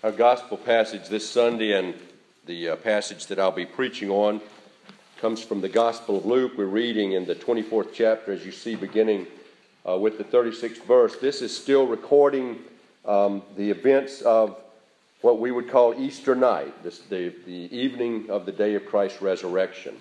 Our gospel passage this Sunday and the passage that I'll be preaching on comes from the Gospel of Luke. We're reading in the 24th chapter, as you see, beginning with the 36th verse. This is still recording the events of what we would call Easter night, the evening of the day of Christ's resurrection.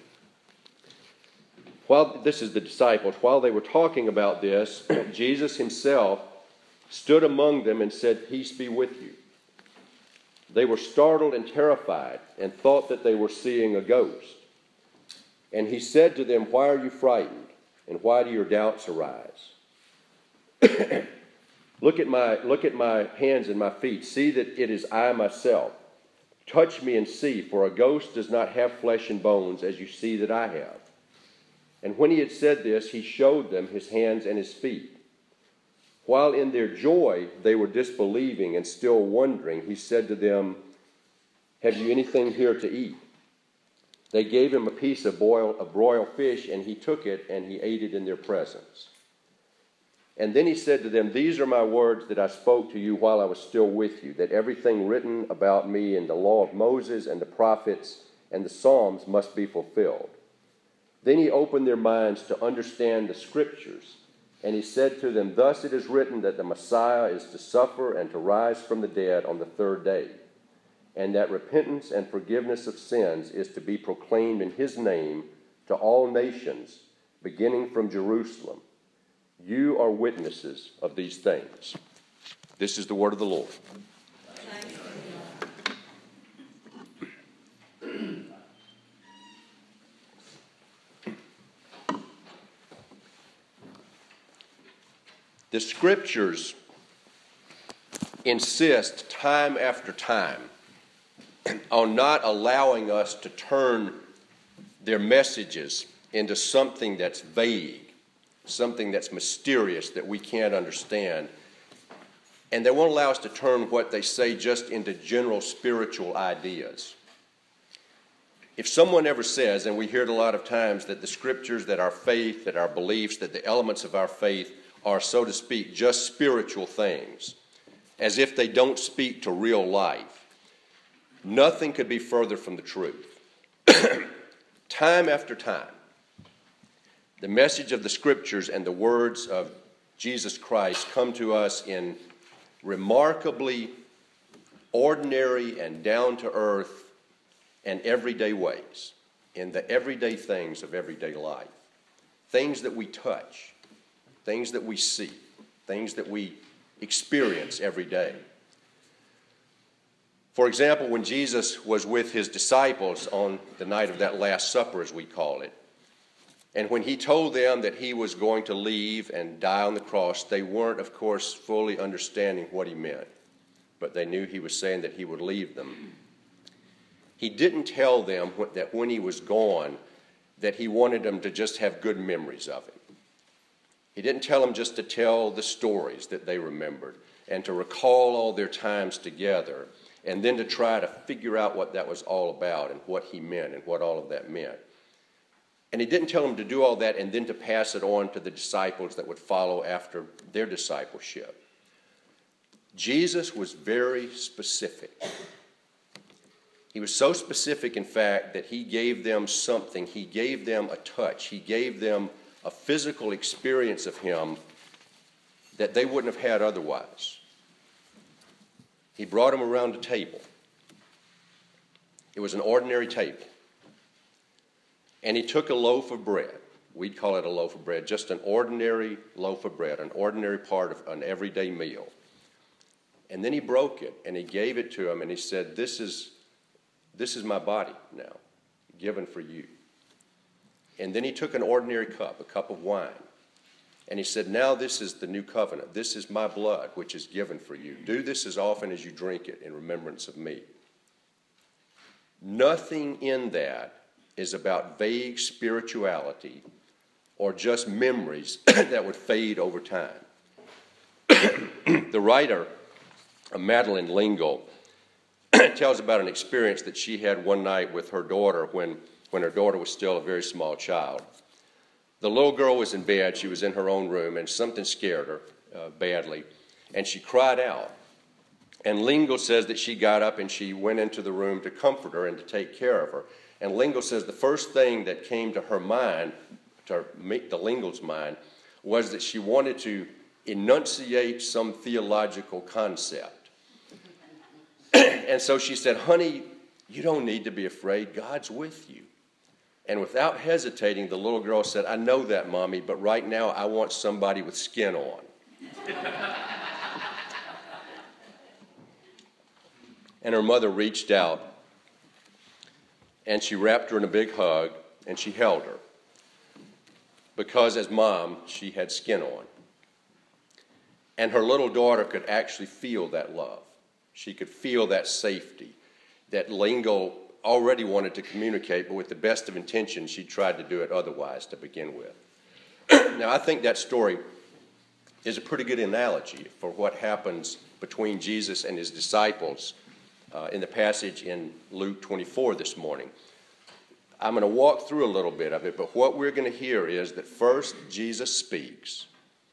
This is the disciples. While they were talking about this, Jesus himself stood among them and said, "Peace be with you." They were startled and terrified and thought that they were seeing a ghost. And he said to them, "Why are you frightened? And why do your doubts arise? Look at my hands and my feet. See that it is I myself. Touch me and see, for a ghost does not have flesh and bones as you see that I have." And when he had said this, he showed them his hands and his feet. While in their joy they were disbelieving and still wondering, he said to them, "Have you anything here to eat?" They gave him a piece of broiled fish, and he took it and he ate it in their presence. And then he said to them, "These are my words that I spoke to you while I was still with you, that everything written about me in the law of Moses and the prophets and the Psalms must be fulfilled." Then he opened their minds to understand the Scriptures. And he said to them, "Thus it is written that the Messiah is to suffer and to rise from the dead on the third day, and that repentance and forgiveness of sins is to be proclaimed in his name to all nations, beginning from Jerusalem. You are witnesses of these things." This is the word of the Lord. The Scriptures insist time after time on not allowing us to turn their messages into something that's vague, something that's mysterious that we can't understand. And they won't allow us to turn what they say just into general spiritual ideas. If someone ever says, and we hear it a lot of times, that the Scriptures, that our faith, that our beliefs, that the elements of our faith are, so to speak, just spiritual things, as if they don't speak to real life, nothing could be further from the truth. Time after time, the message of the Scriptures and the words of Jesus Christ come to us in remarkably ordinary and down-to-earth and everyday ways, in the everyday things of everyday life, things that we touch, things that we see, things that we experience every day. For example, when Jesus was with his disciples on the night of that Last Supper, as we call it, and when he told them that he was going to leave and die on the cross, they weren't, of course, fully understanding what he meant, but they knew he was saying that he would leave them. He didn't tell them that when he was gone, that he wanted them to just have good memories of him. He didn't tell them just to tell the stories that they remembered and to recall all their times together and then to try to figure out what that was all about and what he meant and what all of that meant. And he didn't tell them to do all that and then to pass it on to the disciples that would follow after their discipleship. Jesus was very specific. He was so specific, in fact, that he gave them something. He gave them a touch. He gave them a physical experience of him that they wouldn't have had otherwise. He brought them around a table. It was an ordinary table. And he took a loaf of bread. We'd call it a loaf of bread, just an ordinary loaf of bread, an ordinary part of an everyday meal. And then he broke it and he gave it to them and he said, This is my body now, given for you. And then he took an ordinary cup, a cup of wine, and he said, "Now this is the new covenant. This is my blood, which is given for you. Do this as often as you drink it in remembrance of me." Nothing in that is about vague spirituality or just memories that would fade over time. The writer, Madeleine L'Engle, tells about an experience that she had one night with her daughter when her daughter was still a very small child. The little girl was in bed. She was in her own room, and something scared her badly, and she cried out. And Lingle says that she got up and she went into the room to comfort her and to take care of her. And Lingle says the first thing that came to her mind, to meet the Lingle's mind, was that she wanted to enunciate some theological concept. And so she said, "Honey, you don't need to be afraid. God's with you." And without hesitating, the little girl said, "I know that, Mommy, but right now I want somebody with skin on." And her mother reached out, and she wrapped her in a big hug, and she held her. Because as mom, she had skin on. And her little daughter could actually feel that love. She could feel that safety that Lingle already wanted to communicate, but with the best of intentions, she tried to do it otherwise to begin with. Now, I think that story is a pretty good analogy for what happens between Jesus and his disciples in the passage in Luke 24 this morning. I'm going to walk through a little bit of it, but what we're going to hear is that first Jesus speaks,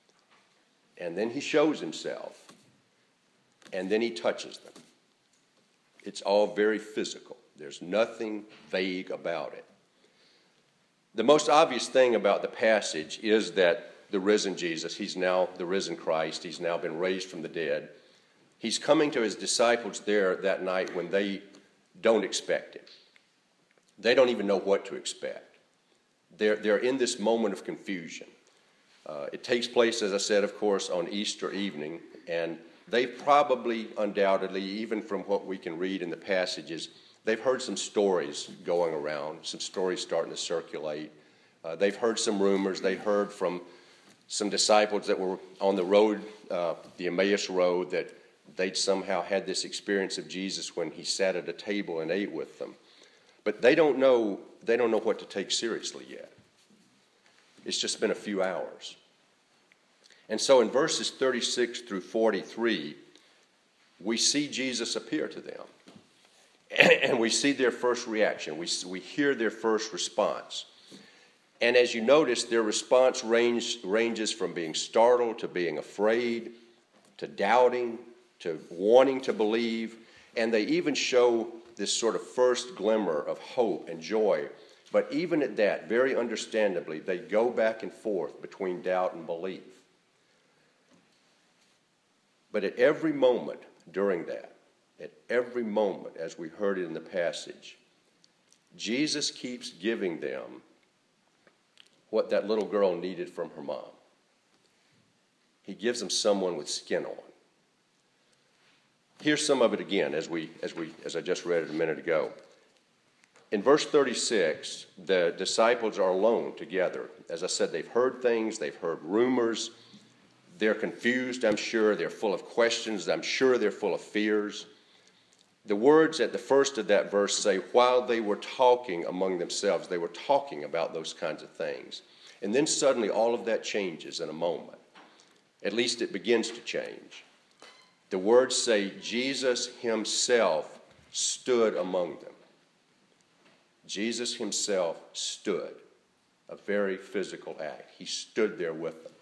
and then he shows himself, and then he touches them. It's all very physical. There's nothing vague about it. The most obvious thing about the passage is that the risen Jesus, he's now the risen Christ, he's now been raised from the dead. He's coming to his disciples there that night when they don't expect it. They don't even know what to expect. They're in this moment of confusion. It takes place, as I said, of course, on Easter evening, and they probably, undoubtedly, even from what we can read in the passages, they've heard some stories going around, some stories starting to circulate. They've heard some rumors. They heard from some disciples that were on the road, the Emmaus Road, that they'd somehow had this experience of Jesus when he sat at a table and ate with them. But they don't know what to take seriously yet. It's just been a few hours. And so in verses 36 through 43, we see Jesus appear to them. And we see their first reaction. We hear their first response. And as you notice, their response ranges from being startled to being afraid, to doubting, to wanting to believe, and they even show this sort of first glimmer of hope and joy. But even at that, very understandably, they go back and forth between doubt and belief. But at every moment during that, at every moment, as we heard it in the passage, Jesus keeps giving them what that little girl needed from her mom. He gives them someone with skin on. Here's some of it again, as I just read it a minute ago. In verse 36, the disciples are alone together. As I said, they've heard things, they've heard rumors. They're confused, I'm sure. They're full of questions. I'm sure they're full of fears. The words at the first of that verse say, while they were talking among themselves, they were talking about those kinds of things. And then suddenly all of that changes in a moment. At least it begins to change. The words say, Jesus himself stood among them. Jesus himself stood, a very physical act. He stood there with them.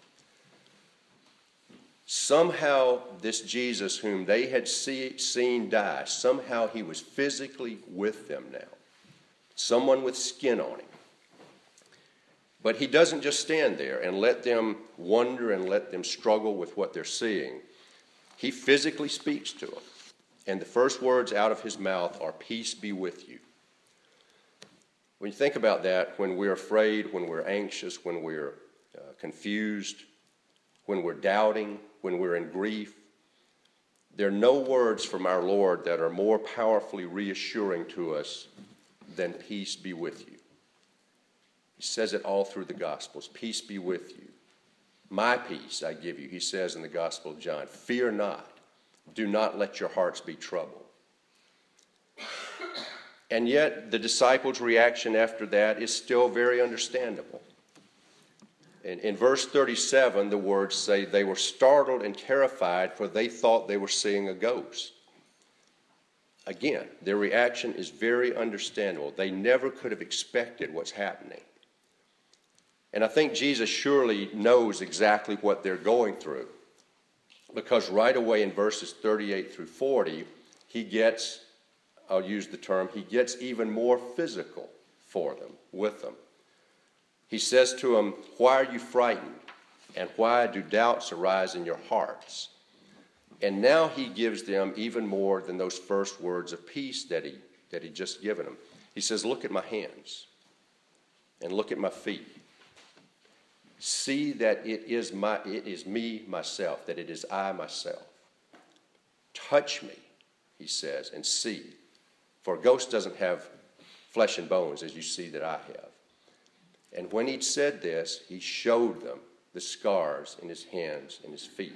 Somehow this Jesus whom they had seen die, somehow he was physically with them now. Someone with skin on him. But he doesn't just stand there and let them wonder and let them struggle with what they're seeing. He physically speaks to them. And the first words out of his mouth are, "Peace be with you." When you think about that, when we're afraid, when we're anxious, when we're confused, when we're doubting, when we're in grief, there are no words from our Lord that are more powerfully reassuring to us than "peace be with you." He says it all through the Gospels. Peace be with you. My peace I give you, he says in the Gospel of John. Fear not. Do not let your hearts be troubled. And yet the disciples' reaction after that is still very understandable. In verse 37, the words say they were startled and terrified, for they thought they were seeing a ghost. Again, their reaction is very understandable. They never could have expected what's happening. And I think Jesus surely knows exactly what they're going through. Because right away in verses 38 through 40, he gets, I'll use the term, he gets even more physical for them, with them. He says to them, "Why are you frightened? And why do doubts arise in your hearts?" And now he gives them even more than those first words of peace that he just given them. He says, "Look at my hands and look at my feet. See that it is me, myself, that it is I, myself. Touch me," he says, "and see. For a ghost doesn't have flesh and bones as you see that I have." And when he'd said this, he showed them the scars in his hands and his feet.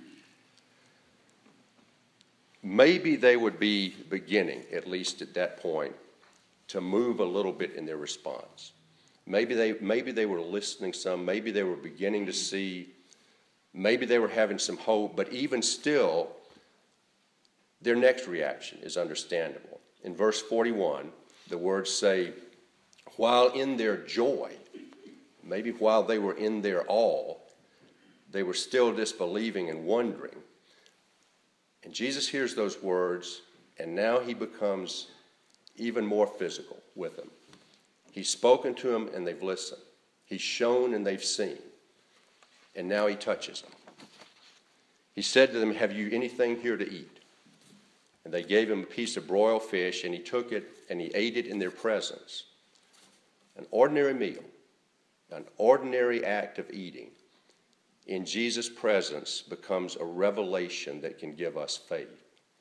Maybe they would be beginning, at least at that point, to move a little bit in their response. Maybe they were listening some, maybe they were beginning to see, maybe they were having some hope, but even still, their next reaction is understandable. In verse 41, the words say, while in their joy, maybe while they were in their awe, they were still disbelieving and wondering. And Jesus hears those words, and now he becomes even more physical with them. He's spoken to them, and they've listened. He's shown, and they've seen. And now he touches them. He said to them, "Have you anything here to eat?" And they gave him a piece of broiled fish, and he took it, and he ate it in their presence. An ordinary meal, an ordinary act of eating, in Jesus' presence becomes a revelation that can give us faith.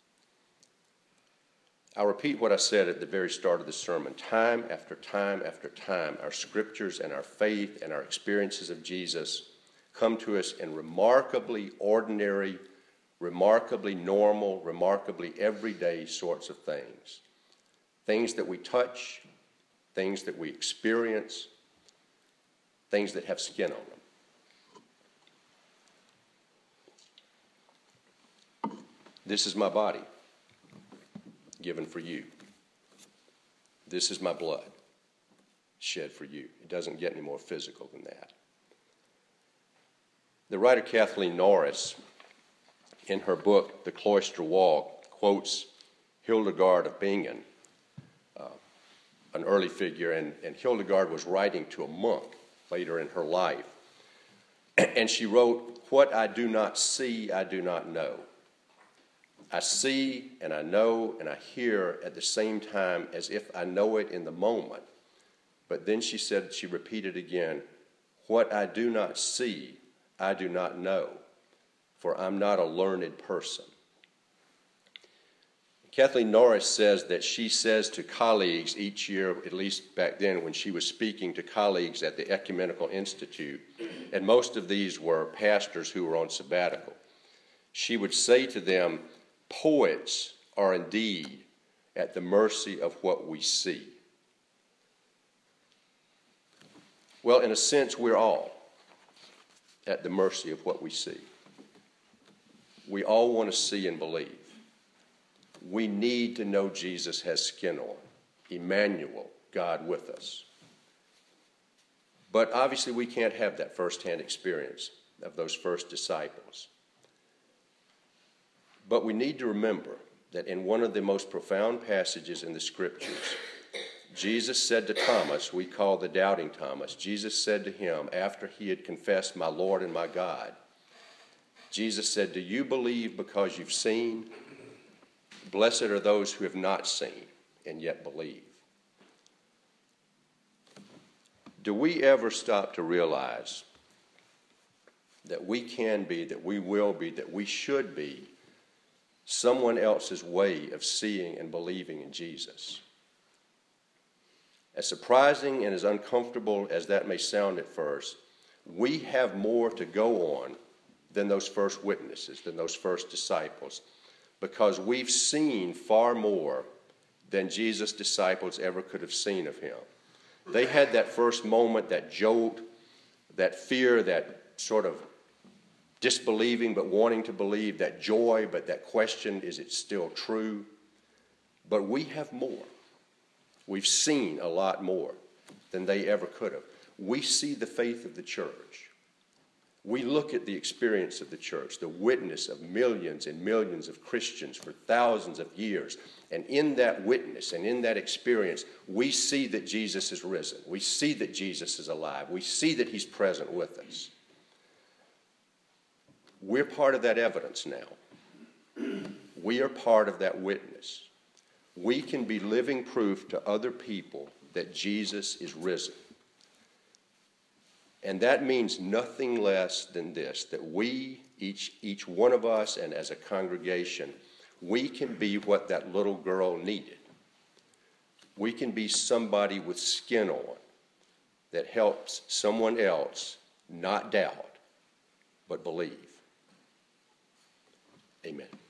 I'll repeat what I said at the very start of the sermon. Time after time after time, our scriptures and our faith and our experiences of Jesus come to us in remarkably ordinary, remarkably normal, remarkably everyday sorts of things. Things that we touch, things that we experience, things that have skin on them. This is my body, given for you. This is my blood, shed for you. It doesn't get any more physical than that. The writer Kathleen Norris, in her book, The Cloister Walk, quotes Hildegard of Bingen, an early figure, and Hildegard was writing to a monk later in her life. And she wrote, "What I do not see, I do not know. I see and I know and I hear at the same time as if I know it in the moment." But then she said, she repeated again, "What I do not see, I do not know, for I'm not a learned person." Kathleen Norris says that she says to colleagues each year, at least back then when she was speaking to colleagues at the Ecumenical Institute, and most of these were pastors who were on sabbatical, she would say to them, "Poets are indeed at the mercy of what we see." Well, in a sense, we're all at the mercy of what we see. We all want to see and believe. We need to know Jesus has skin on, Emmanuel, God with us. But obviously we can't have that firsthand experience of those first disciples. But we need to remember that in one of the most profound passages in the Scriptures, Jesus said to Thomas, we call the doubting Thomas, Jesus said to him after he had confessed, "My Lord and my God," Jesus said, "Do you believe because you've seen? Blessed are those who have not seen and yet believe." Do we ever stop to realize that we can be, that we will be, that we should be someone else's way of seeing and believing in Jesus? As surprising and as uncomfortable as that may sound at first, we have more to go on than those first witnesses, than those first disciples, because we've seen far more than Jesus' disciples ever could have seen of him. They had that first moment, that jolt, that fear, that sort of disbelieving but wanting to believe, that joy but that question, is it still true? But we have more. We've seen a lot more than they ever could have. We see the faith of the church. We look at the experience of the church, the witness of millions and millions of Christians for thousands of years. And in that witness and in that experience, we see that Jesus is risen. We see that Jesus is alive. We see that he's present with us. We're part of that evidence now. We are part of that witness. We can be living proof to other people that Jesus is risen. And that means nothing less than this, that we, each one of us and as a congregation, we can be what that little girl needed. We can be somebody with skin on that helps someone else not doubt, but believe. Amen.